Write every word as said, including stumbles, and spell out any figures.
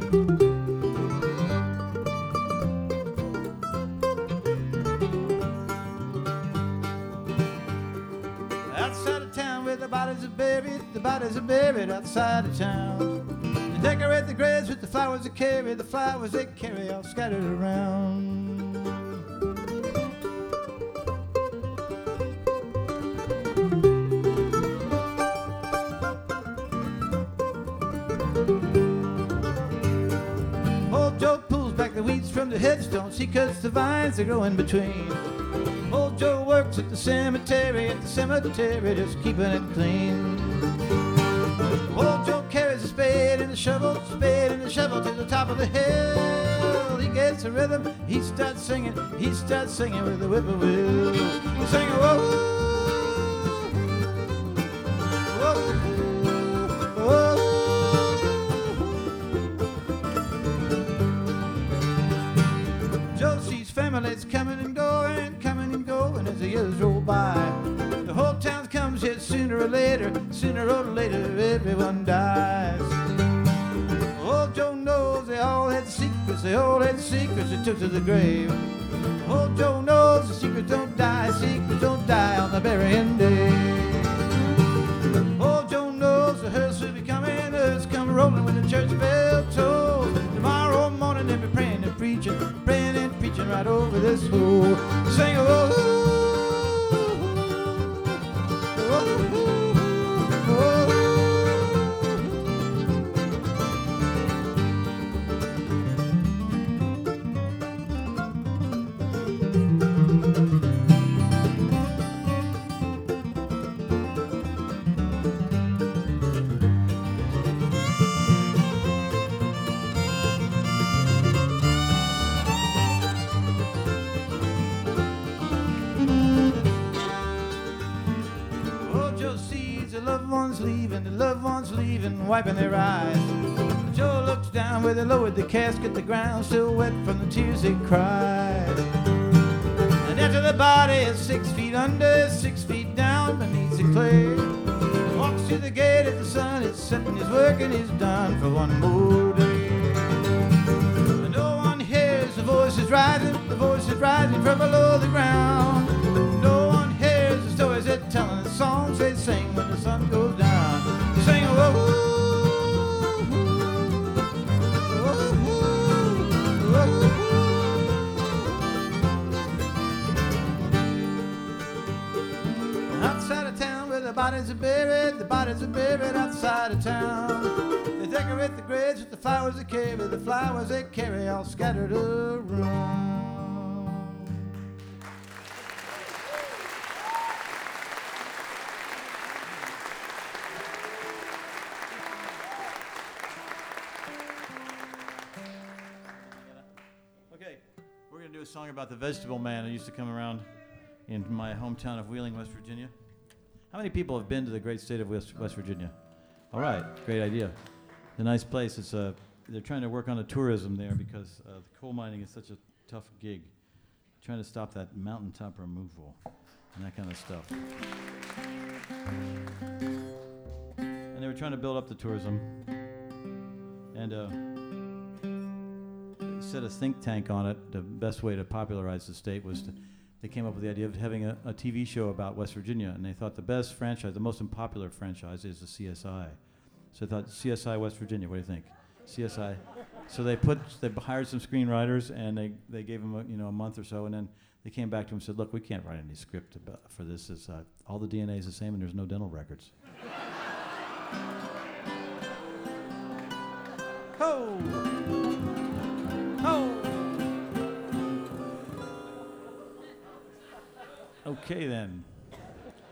Outside of town where the bodies are buried, the bodies are buried outside of town. They decorate the graves with the flowers they carry, the flowers they carry all scattered around. Old Joe pulls back the weeds from the headstones, he cuts the vines that grow in between. Old Joe works at the cemetery, at the cemetery, just keeping it clean. Old Joe carries a spade and a shovel, spade and a shovel to the top of the hill. He gets a rhythm, he starts singing, he starts singing with the whippoorwill. Singing, whoa, whoa, whoa. Joe sees families coming and going, coming and going as the years roll by. The whole town comes here sooner or later, sooner or later everyone dies. Old Joe knows they all had secrets, they all had secrets they took to the grave. Old Joe knows the secrets don't die, secrets don't die on the burying day. Old Joe knows the hearse will be coming, the hearse come rolling when the church bell tolls. Tomorrow morning they'll be praying and preaching, praying and preaching right over this hole. Sing a whoa, whoa, whoa. The loved ones leaving, the loved ones leaving, wiping their eyes. Joe looks down where they lowered the casket, the ground still wet from the tears they cried. And after the body is six feet under, six feet down beneath the clay, he walks to the gate as the sun is setting, his work and he's done for one more day. And no one hears the voices rising, the voices rising from below the ground. No one hears the stories they're telling, the songs they sing when the sun goes down. Sing a whoa, whoa, whoa, whoa. Outside of town where the bodies are buried, the bodies are buried outside of town. They decorate the graves with the flowers they carry, the flowers they carry all scattered around. We're going to do a song about the vegetable man who used to come around in my hometown of Wheeling, West Virginia. How many people have been to the great state of West, West Virginia? All right, great idea. It's a nice place. It's a, they're trying to work on the tourism there because uh, the coal mining is such a tough gig. Trying to stop that mountaintop removal and that kind of stuff. And they were trying to build up the tourism. And uh, set a think tank on it. The best way to popularize the state was to, they came up with the idea of having a, a T V show about West Virginia, and they thought the best franchise, the most unpopular franchise is the C S I. So they thought, C S I West Virginia, what do you think? C S I. So they put, they hired some screenwriters, and they, they gave them a, you know, a month or so, and then they came back to them and said, look, we can't write any script about, for this. It's, uh, all the D N A is the same, and there's no dental records. Ho! Oh. Okay then.